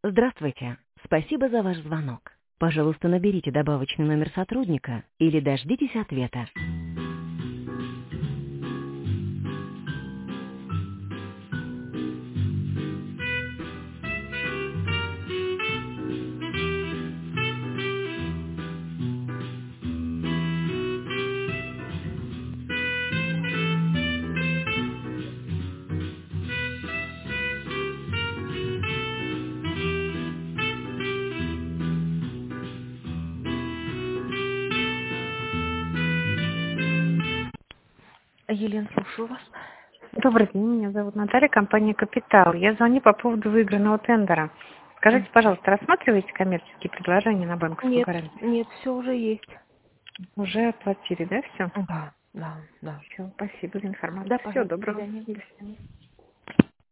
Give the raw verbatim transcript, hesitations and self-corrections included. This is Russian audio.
Здравствуйте. Спасибо за ваш звонок. Пожалуйста, наберите добавочный номер сотрудника или дождитесь ответа. Елена, слушаю вас. Добрый день, меня зовут Наталья, компания «Капитал». Я звоню по поводу выигранного тендера. Скажите, пожалуйста, рассматриваете коммерческие предложения на банковскую Нет, гарантию? нет, все уже есть. Уже оплатили, да, все? Да, да, да. Все, спасибо за информацию. Да, Всего пожалуйста, до доброго. свидания. До свидания.